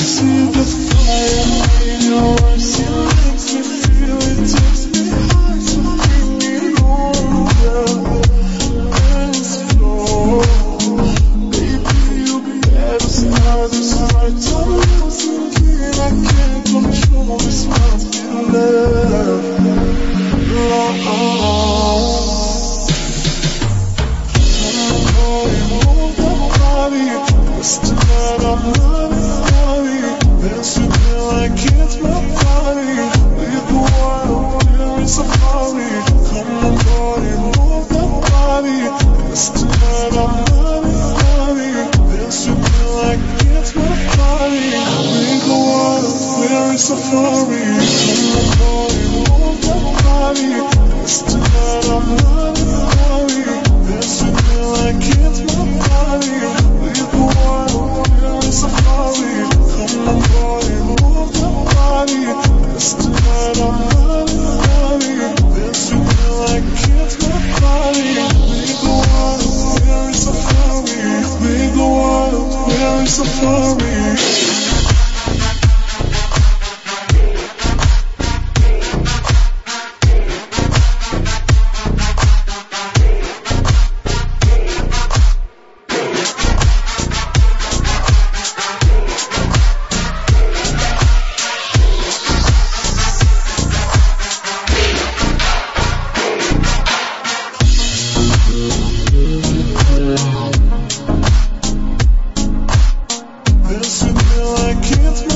see the fire in your eyes. It makes me feel, it takes me high, so bring it on the dance floor. Baby, you better start this right. I'm losing it, I can't control this fucking love. Tonight I'm running, dance with me like it's my body. With the wild, there is a party. Come on, body, move that body. Yes, tonight I'm running, dance with me like it's my body. With the wild, there is a party. Come on, body, move that body. Yes, tonight I'm running, dance with me like it's my body. With the wild, safari, come on boy, move that body. Yes, tonight I'm running, dance with me like it's my body. We go out, where is safari? We go out, where is safari? Dance with me like it's